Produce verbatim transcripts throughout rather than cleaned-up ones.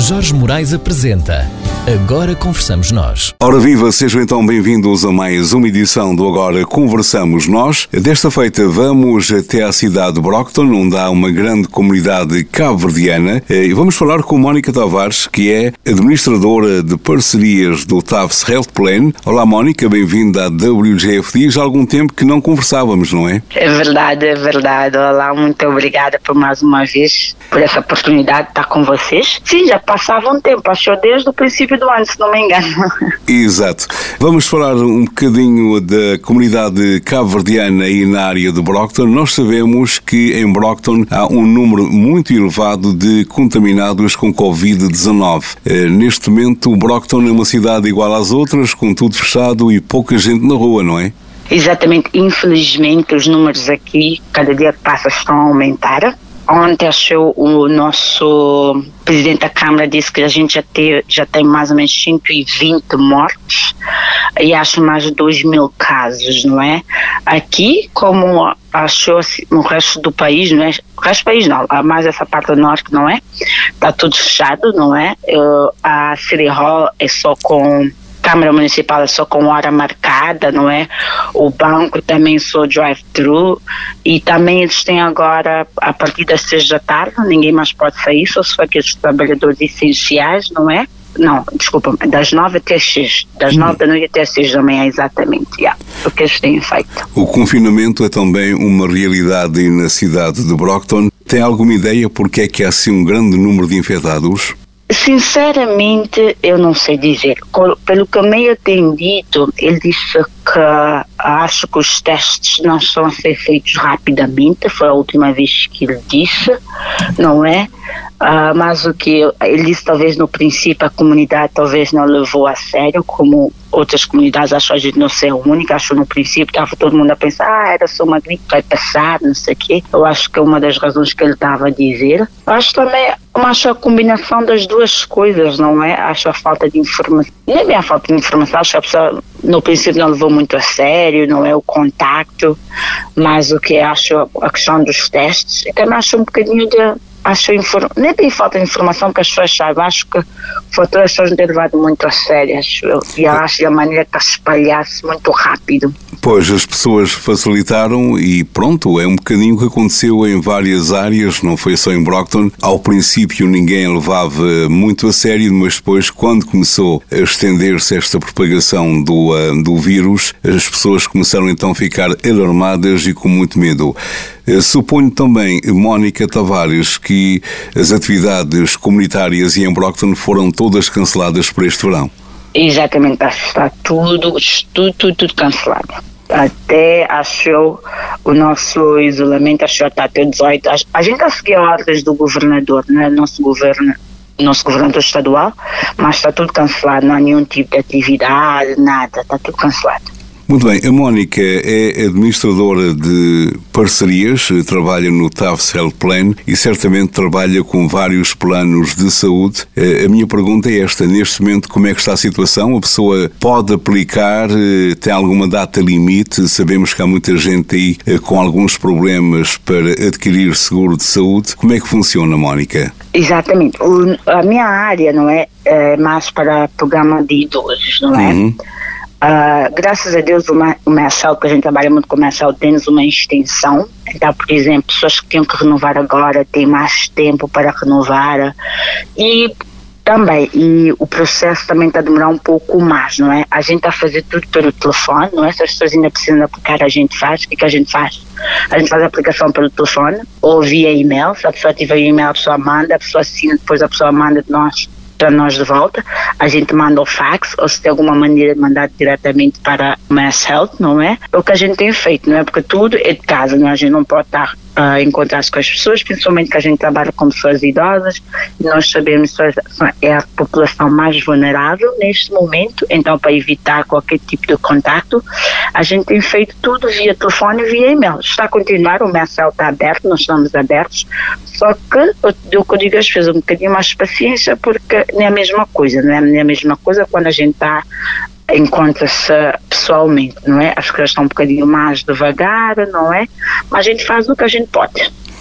Jorge Moraes apresenta Agora Conversamos Nós. Ora viva, sejam então bem-vindos a mais uma edição do Agora Conversamos Nós. Desta feita vamos até à cidade de Brockton, onde há uma grande comunidade cabo-verdiana, e vamos falar com Mónica Tavares, que é administradora de parcerias do T A V S Health Plan. Olá Mónica, bem-vinda à W G F D. Já há algum tempo que não conversávamos, não é? É verdade, é verdade. Olá, muito obrigada por mais uma vez, por essa oportunidade de estar com vocês. Sim, já passava um tempo, acho que desde o princípio do ano, se não me engano. Exato. Vamos falar um bocadinho da comunidade cabo-verdiana aí na área de Brockton. Nós sabemos que em Brockton há um número muito elevado de contaminados com covid dezenove. Neste momento, Brockton é uma cidade igual às outras, com tudo fechado e pouca gente na rua, não é? Exatamente. Infelizmente, os números aqui, cada dia que passa, estão a aumentar. Ontem achou o nosso presidente da Câmara disse que a gente já tem, já tem mais ou menos cento e vinte mortes e acho mais de dois mil casos, não é? Aqui, como achou no resto do país, não é? O resto do país não, mais essa parte do norte, não é? Está tudo fechado, não é? Uh, a City Hall é só com... Câmara Municipal é só com hora marcada, não é? O banco também só drive-thru e também eles têm agora, a partir das seis da tarde, ninguém mais pode sair, só se for aqueles trabalhadores essenciais, não é? Não, desculpa, das nove até as seis, das hum. nove da noite até as seis da manhã, exatamente, yeah, o que eles têm feito. O confinamento é também uma realidade na cidade de Brockton. Tem alguma ideia porque é que há assim um grande número de infectados? Sinceramente, eu não sei dizer. Pelo que o meio tem dito, ele disse que acho que os testes não estão a ser feitos rapidamente, foi a última vez que ele disse, não é? Uh, mas o que ele disse, talvez no princípio a comunidade talvez não levou a sério, como outras comunidades, acho que a gente não ser a única, acho que no princípio estava todo mundo a pensar, ah, era só uma gripe, vai passar, não sei o quê. Eu acho que é uma das razões que ele estava a dizer. Acho também, acho a combinação das duas coisas, não é? Acho a falta de informação, nem bem a falta de informação, acho que a pessoa no princípio não levou muito a sério, não é? O contacto, mas o que acho a questão dos testes, eu também acho um bocadinho de... Acho inform... nem tem falta de informação que as pessoas sabem, acho que foi todas as pessoas não ter levado muito a sério, acho eu, e acho que a maneira que se espalhasse muito rápido. Pois, as pessoas facilitaram e pronto, é um bocadinho o que aconteceu em várias áreas, não foi só em Brockton. Ao princípio ninguém levava muito a sério, mas depois, quando começou a estender-se esta propagação do, uh, do vírus, as pessoas começaram então a ficar alarmadas e com muito medo. Uh, suponho também, Mónica Tavares, que as atividades comunitárias e em Brockton foram todas canceladas para este verão. Exatamente, está tudo, tudo, tudo, tudo cancelado. Até achou o nosso isolamento, achou até até dezoito. A gente a seguir ordens do governador, não é? Nosso governo, nosso governador estadual, mas está tudo cancelado, não há nenhum tipo de atividade, nada, está tudo cancelado. Muito bem, a Mónica é administradora de parcerias, trabalha no T A V S Health Plan e certamente trabalha com vários planos de saúde. A minha pergunta é esta, neste momento como é que está a situação? A pessoa pode aplicar, tem alguma data limite? Sabemos que há muita gente aí com alguns problemas para adquirir seguro de saúde. Como é que funciona, Mónica? Exatamente, o, a minha área não é, é mais para programa de idosos, não é? Uhum. Uh, graças a Deus o Marcel, que a gente trabalha muito com o Marcel, temos uma extensão. Então, por exemplo, pessoas que tinham que renovar agora têm mais tempo para renovar e também, e o processo também está a demorar um pouco mais, não é? A gente está a fazer tudo pelo telefone, não é? Se as pessoas ainda precisam aplicar, a gente faz. O que, que a gente faz? A gente faz a aplicação pelo telefone ou via e-mail. Se a pessoa tiver e-mail, a pessoa manda, a pessoa assina, depois a pessoa manda de nós para nós de volta, a gente manda o fax, ou se tem alguma maneira de mandar diretamente para o Mass Health, não é? É o que a gente tem feito, não é? Porque tudo é de casa, não é? A gente não pode estar a encontrar-se com as pessoas, principalmente que a gente trabalha com pessoas idosas, e nós sabemos que é a população mais vulnerável neste momento, então para evitar qualquer tipo de contacto, a gente tem feito tudo via telefone e via e-mail. Está a continuar, o Mass Health está aberto, nós estamos abertos, só que eu, eu digo às vezes um bocadinho mais de paciência, porque não é a mesma coisa, não é, não é a mesma coisa quando a gente está encontra-se pessoalmente, não é? As coisas estão um bocadinho mais devagar, não é? Mas a gente faz o que a gente pode.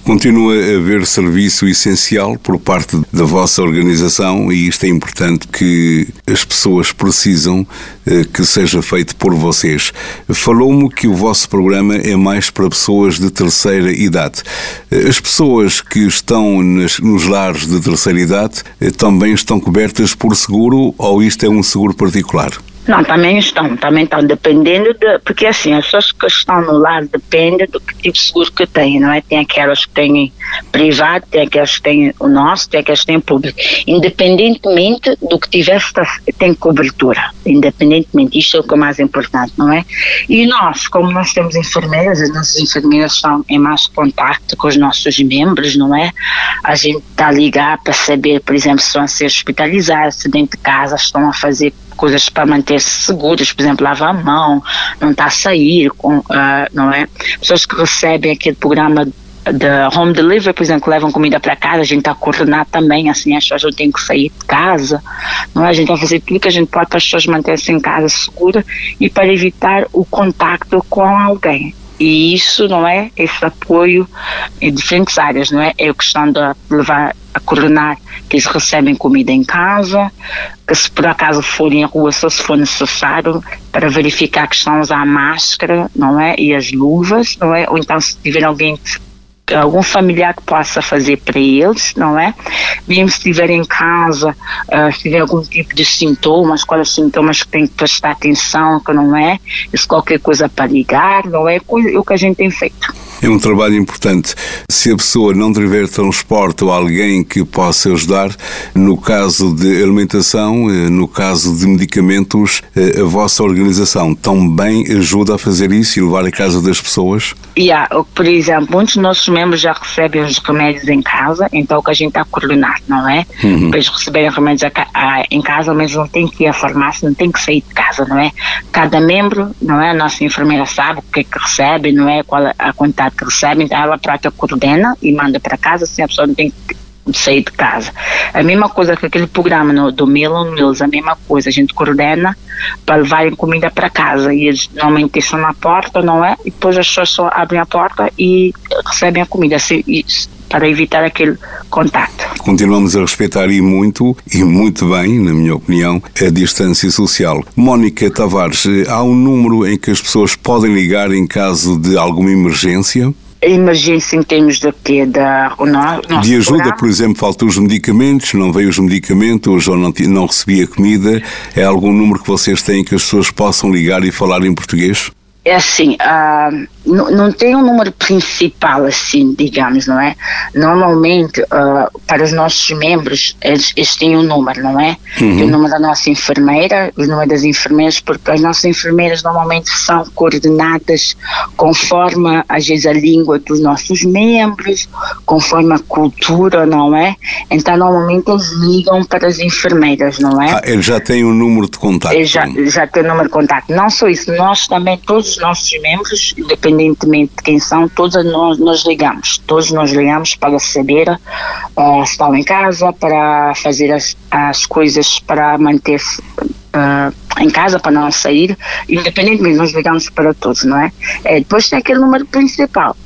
Continua a haver serviço essencial por parte da vossa organização e isto é importante que as pessoas precisam que seja feito por vocês. Falou-me que o vosso programa é mais para pessoas de terceira idade. As pessoas que estão nas, nos lares de terceira idade também estão cobertas por seguro ou isto é um seguro particular? Não, também estão, também estão, dependendo de, porque assim, as pessoas que estão no lar dependem do que tipo de seguro que têm, não é? Tem aquelas que têm privado, tem aquelas que têm o nosso, tem aquelas que têm público. Independentemente do que tiver, tem cobertura, independentemente, isto é o que é mais importante, não é? E nós, como nós temos enfermeiras, as nossas enfermeiras estão em mais contacto com os nossos membros, não é? A gente está a ligar para saber, por exemplo, se estão a ser hospitalizados, se dentro de casa estão a fazer coisas para manter-se seguros, por exemplo, lavar a mão, não está a sair, com, uh, não é? Pessoas que recebem aquele programa de home delivery, por exemplo, que levam comida para casa, a gente está a coordenar também, assim, as pessoas não têm que sair de casa, não é? A gente vai fazer tudo que a gente pode para as pessoas manterem-se em casa segura e para evitar o contacto com alguém. E isso, não é? Esse apoio em diferentes áreas, não é? É a questão de levar a coordenar que eles recebem comida em casa, que se por acaso forem à rua, só se for necessário, para verificar que estão a usar a máscara, não é? E as luvas, não é? Ou então se tiver alguém que algum familiar que possa fazer para eles, não é? Mesmo se estiver em casa, uh, se tiver algum tipo de sintomas, quais os sintomas que tem que prestar atenção, que não é? E se qualquer coisa para ligar, não é? É o que a gente tem feito. É um trabalho importante. Se a pessoa não tiver transporte ou alguém que possa ajudar, no caso de alimentação, no caso de medicamentos, a vossa organização também ajuda a fazer isso e levar a casa das pessoas? Yeah, por exemplo, muitos dos nossos membros já recebem os remédios em casa, então o que a gente está a coordenar, não é? Uhum. Para eles receberem remédios a, a, em casa, mas não tem que ir à farmácia, não tem que sair de casa, não é? Cada membro, não é? A nossa enfermeira sabe o que é que recebe, não é? Qual a quantidade que recebe, então ela própria coordena e manda para casa, assim a pessoa não tem que sair de casa. A mesma coisa que aquele programa no, do Meal on Wheels, a mesma coisa, a gente coordena para levarem comida para casa e eles normalmente deixam na porta, não é? E depois as pessoas só abrem a porta e recebem a comida, assim, isso, para evitar aquele contacto. Continuamos a respeitar e muito, e muito bem, na minha opinião, a distância social. Mónica Tavares, há um número em que as pessoas podem ligar em caso de alguma emergência? Emergência em termos de quê? Da, o no, de ajuda, programa? Por exemplo, faltam os medicamentos, não veio os medicamentos ou não, não recebi a comida. É algum número que vocês têm que as pessoas possam ligar e falar em português? É assim, uh, não, não tem um número principal, assim, digamos, não é? Normalmente, uh, para os nossos membros, eles, eles têm um número, não é? Uhum. O número da nossa enfermeira, o número das enfermeiras, porque as nossas enfermeiras normalmente são coordenadas conforme, às vezes, a língua dos nossos membros, conforme a cultura, não é? Então, normalmente, eles ligam para as enfermeiras, não é? Ah, eles já têm um número de contacto. Eles já, já têm um número de contacto. Não só isso, nós também, todos os nossos membros, independentemente de quem são, todos nós, nós ligamos, todos nós ligamos para saber uh, se estão em casa, para fazer as, as coisas para manter-se uh, em casa, para não sair, independentemente, nós ligamos para todos, não é? é depois tem aquele número principal,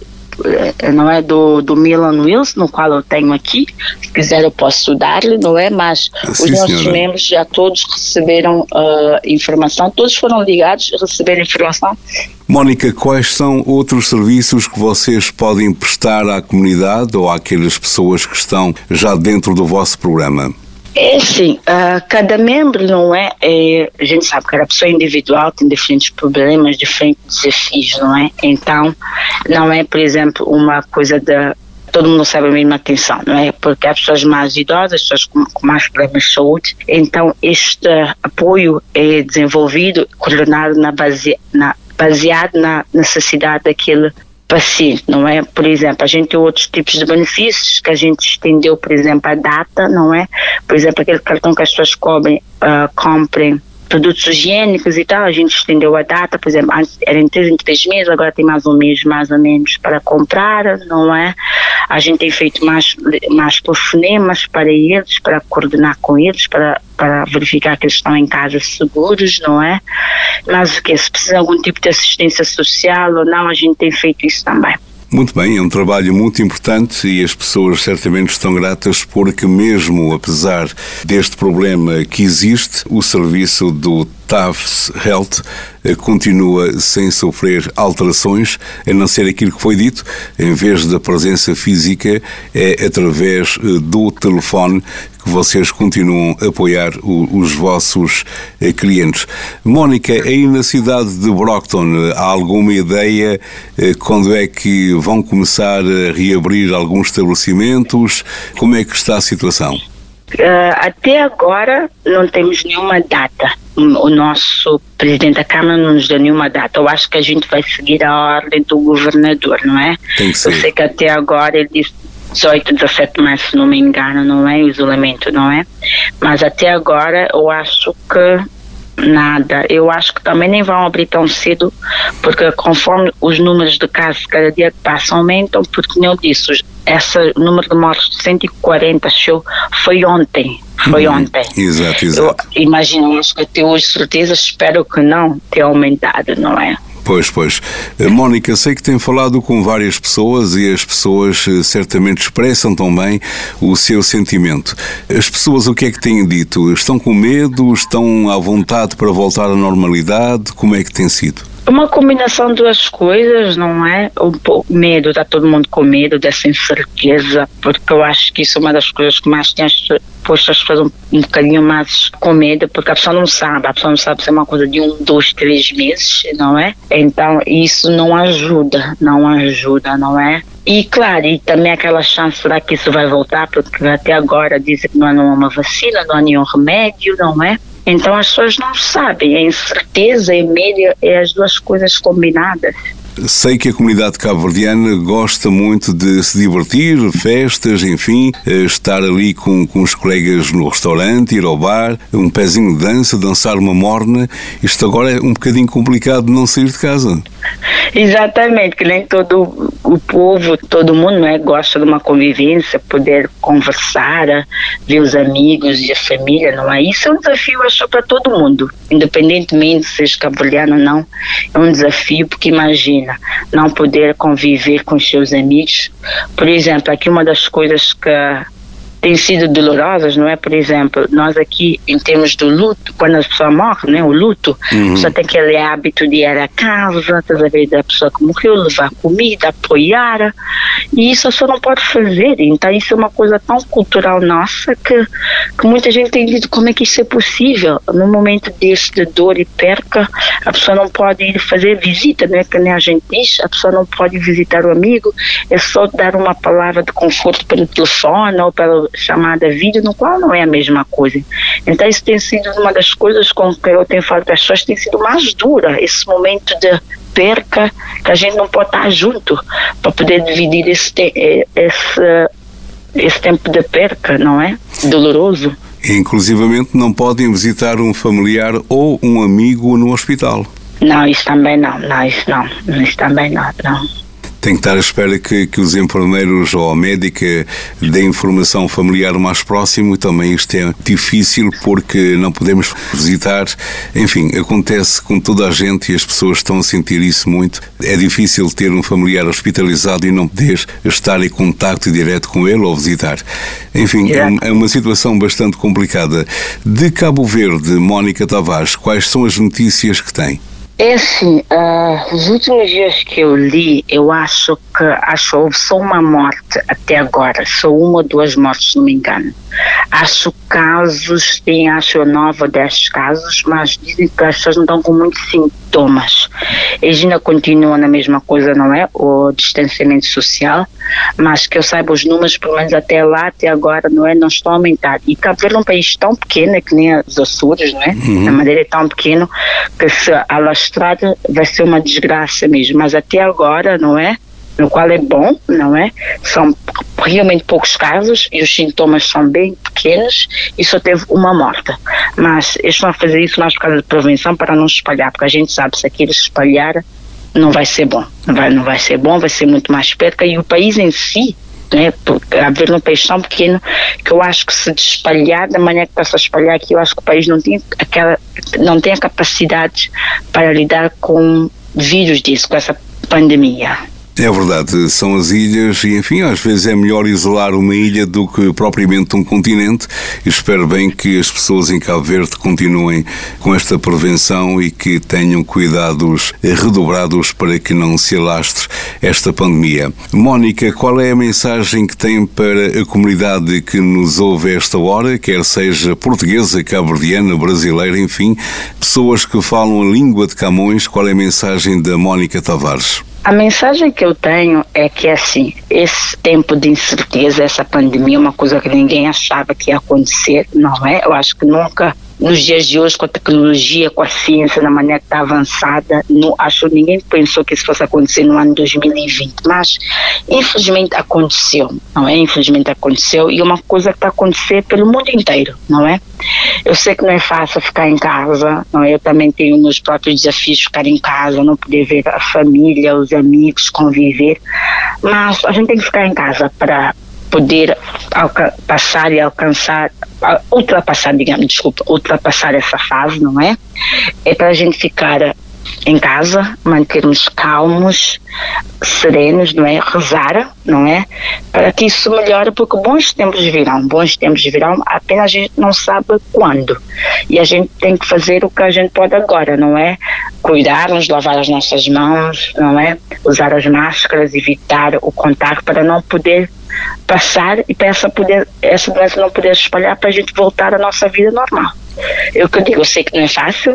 não é, do, do Meal on Wheels, no qual eu tenho aqui, se quiser eu posso dar-lhe, não é, mas Sim, os nossos senhora. membros já todos receberam uh, informação, todos foram ligados, receberam informação. Mónica, quais são outros serviços que vocês podem prestar à comunidade ou àquelas pessoas que estão já dentro do vosso programa? É assim, uh, cada membro, não é, é, a gente sabe que cada pessoa individual tem diferentes problemas, diferentes desafios, não é? Então, não é, por exemplo, uma coisa de todo mundo recebe a mesma atenção, não é? Porque há pessoas mais idosas, as pessoas com, com mais problemas de saúde, então este apoio é desenvolvido, coordenado na base, na, baseado na necessidade daquele paciente, não é? Por exemplo, a gente tem outros tipos de benefícios que a gente estendeu, por exemplo, a data, não é? Por exemplo, aquele cartão que as pessoas cobrem, uh, comprem produtos higiênicos e tal, a gente estendeu a data, por exemplo, antes era em três em três meses, agora tem mais um mês mais ou menos para comprar, não é? A gente tem feito mais, mais telefonemas para eles, para coordenar com eles, para, para verificar que eles estão em casa seguros, não é? Mas o que? Se precisa de algum tipo de assistência social ou não, a gente tem feito isso também. Muito bem, é um trabalho muito importante e as pessoas certamente estão gratas porque mesmo apesar deste problema que existe, o serviço do T A V S Health continua sem sofrer alterações, a não ser aquilo que foi dito, em vez da presença física, é através do telefone que vocês continuam a apoiar o, os vossos eh, clientes. Mónica, aí na cidade de Brockton, há alguma ideia eh, quando é que vão começar a reabrir alguns estabelecimentos? Como é que está a situação? Uh, até agora não temos nenhuma data. O nosso presidente da Câmara não nos deu nenhuma data. Eu acho que a gente vai seguir a ordem do governador, não é? Tem que ser. Eu sei que até agora ele disse dezoito, dezassete de março, se não me engano, não é? O isolamento, não é? Mas até agora eu acho que nada. Eu acho que também nem vão abrir tão cedo, porque conforme os números de casos cada dia que passam aumentam, porque como eu disse, esse número de mortes de cento e quarenta show foi ontem. Foi uhum. ontem. Exato, exato. Eu imagino, acho que até hoje, certeza, espero que não tenha aumentado, não é? Pois, pois. Mónica, sei que tem falado com várias pessoas e as pessoas certamente expressam também o seu sentimento. As pessoas o que é que têm dito? Estão com medo? Estão à vontade para voltar à normalidade? Como é que tem sido? Uma combinação de duas coisas, não é? Um pouco medo, está todo mundo com medo dessa incerteza, porque eu acho que isso é uma das coisas que mais tem posto as pessoas um, um bocadinho mais com medo, porque a pessoa não sabe, a pessoa não sabe se é uma coisa de um, dois, três meses, não é? Então isso não ajuda, não ajuda, não é? E claro, e também aquela chance, será que isso vai voltar? Porque até agora dizem que não há nenhuma vacina, não há nenhum remédio, não é? Então as pessoas não sabem, a incerteza e medo é as duas coisas combinadas. Sei que a comunidade cabo-verdiana gosta muito de se divertir, festas, enfim, estar ali com, com os colegas no restaurante, ir ao bar, um pezinho de dança, dançar uma morna. Isto agora é um bocadinho complicado de não sair de casa. Exatamente, que nem todo o povo, todo mundo, não é, gosta de uma convivência, poder conversar, ver os amigos e a família, não é? Isso é um desafio, acho, para todo mundo, independentemente se seja cabo-verdiano ou não, é um desafio, porque imagina, não poder conviver com os seus amigos. Por exemplo, aqui uma das coisas que têm sido dolorosas, não é? Por exemplo, nós aqui, em termos do luto, quando a pessoa morre, né, o luto, uhum. a pessoa tem aquele hábito de ir à casa, através da pessoa que morreu, levar comida, apoiar, e isso a pessoa não pode fazer. Então isso é uma coisa tão cultural nossa que, que muita gente tem dito como é que isso é possível. No momento desse de dor e perca, a pessoa não pode ir fazer visita, né, que nem a gente diz, a pessoa não pode visitar o amigo, é só dar uma palavra de conforto pelo telefone ou pela chamada vídeo, no qual não é a mesma coisa. Então isso tem sido uma das coisas com que eu tenho falado para as pessoas, tem sido mais dura, esse momento de perca, que a gente não pode estar junto para poder dividir esse, esse, esse tempo de perca, não é? Doloroso. E, inclusivamente não podem visitar um familiar ou um amigo no hospital. Não, isso também não, não, isso não, isso também não, não. Tem que estar à espera que, que os enfermeiros ou a médica dêem informação familiar mais próximo, e também isto é difícil porque não podemos visitar. Enfim, acontece com toda a gente e as pessoas estão a sentir isso muito. É difícil ter um familiar hospitalizado e não poder estar em contacto direto com ele ou visitar. Enfim, é, é uma situação bastante complicada. De Cabo Verde, Mónica Tavares, quais são as notícias que tem? É assim, uh, os últimos dias que eu li, eu acho que acho, houve só uma morte até agora, só uma ou duas mortes, se não me engano. Acho casos, tem acho nove ou dez casos, mas dizem que as pessoas não estão com muitos sintomas. Eles ainda continuam na mesma coisa, não é? O distanciamento social, mas que eu saiba os números, pelo menos até lá, até agora, não é? Não estão a aumentar. E Cabo Verde é um país tão pequeno, que nem os Açores, não é? Uhum. A Madeira é tão pequeno que se alastrar vai ser uma desgraça mesmo, mas até agora, não é? No qual é bom, não é? São realmente poucos casos e os sintomas são bem pequenos e só teve uma morte. Mas eles vão fazer isso mais por causa de prevenção, para não espalhar, porque a gente sabe se aquilo espalhar não vai ser bom, não vai, não vai ser bom, vai ser muito mais perca, e o país em si, né, porque haver um país tão pequeno que eu acho que se espalhar da maneira que está a espalhar aqui, eu acho que o país não tem aquela, não tem a capacidade para lidar com vírus disso, com essa pandemia. É verdade, são as ilhas e, enfim, às vezes é melhor isolar uma ilha do que propriamente um continente, e espero bem que as pessoas em Cabo Verde continuem com esta prevenção e que tenham cuidados redobrados para que não se alastre esta pandemia. Mónica, qual é a mensagem que tem para a comunidade que nos ouve a esta hora, quer seja portuguesa, cabo-verdiana, brasileira, enfim, pessoas que falam a língua de Camões? Qual é a mensagem da Mónica Tavares? A mensagem que eu tenho é que, assim, esse tempo de incerteza, essa pandemia, é uma coisa que ninguém achava que ia acontecer, não é? Eu acho que nunca, nos dias de hoje, com a tecnologia, com a ciência, na maneira que está avançada, não, acho que ninguém pensou que isso fosse acontecer no ano dois mil e vinte, mas infelizmente aconteceu, não é? Infelizmente aconteceu, e é uma coisa que está a acontecer pelo mundo inteiro, não é? Eu sei que não é fácil ficar em casa, não é? Eu também tenho meus próprios desafios de ficar em casa, não poder ver a família, os amigos, conviver, mas a gente tem que ficar em casa para poder passar e alcançar, ultrapassar, digamos, desculpa, ultrapassar essa fase, não é? É para a gente ficar em casa, mantermos calmos, serenos, não é? Rezar, não é? Para que isso melhore, porque bons tempos virão, bons tempos virão, apenas a gente não sabe quando. E a gente tem que fazer o que a gente pode agora, não é? Cuidar-nos, lavar as nossas mãos, não é? Usar as máscaras, evitar o contato para não poder passar e para essa, poder, essa doença não poder espalhar, para a gente voltar à nossa vida normal. Eu que digo, eu sei que não é fácil,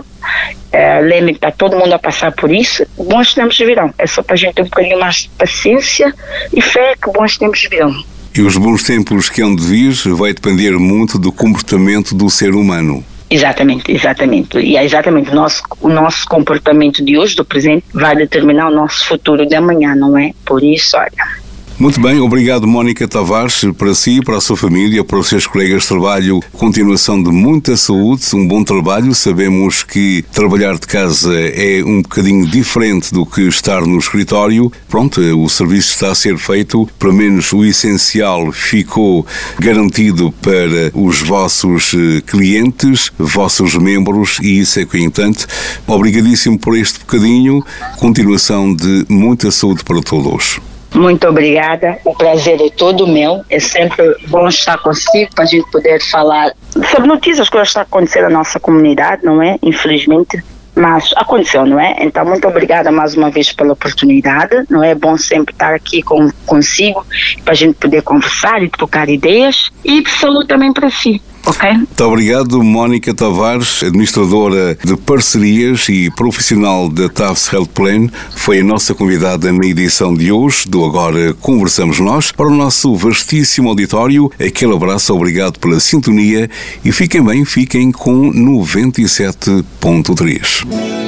é, lembre que está todo mundo a passar por isso, bons tempos virão, é só para a gente ter um bocadinho mais de paciência e fé que bons tempos virão. E os bons tempos que hão de vir vai depender muito do comportamento do ser humano. Exatamente, exatamente. E é exatamente o nosso, o nosso comportamento de hoje, do presente, vai determinar o nosso futuro de amanhã, não é? Por isso, olha... Muito bem, obrigado Mónica Tavares, para si, para a sua família, para os seus colegas de trabalho, continuação de muita saúde, um bom trabalho. Sabemos que trabalhar de casa é um bocadinho diferente do que estar no escritório. Pronto, o serviço está a ser feito, pelo menos o essencial ficou garantido para os vossos clientes, vossos membros, e isso é que é importante. Obrigadíssimo por este bocadinho, continuação de muita saúde para todos. Muito obrigada, o prazer é todo meu, é sempre bom estar consigo para a gente poder falar sobre notícias que estão acontecendo na nossa comunidade, não é? Infelizmente, mas aconteceu, não é? Então, muito obrigada mais uma vez pela oportunidade, não é? É bom sempre estar aqui com, consigo para a gente poder conversar e trocar ideias, e saúde também para si. Okay. Muito obrigado, Mónica Tavares, administradora de parcerias e profissional da T A F S Health Plan, foi a nossa convidada na edição de hoje do Agora Conversamos Nós. Para o nosso vastíssimo auditório, aquele abraço, obrigado pela sintonia e fiquem bem, fiquem com noventa e sete ponto três.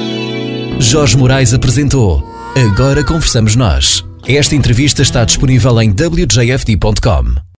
Jorge Moraes apresentou Agora Conversamos Nós. Esta entrevista está disponível em w j f d ponto com.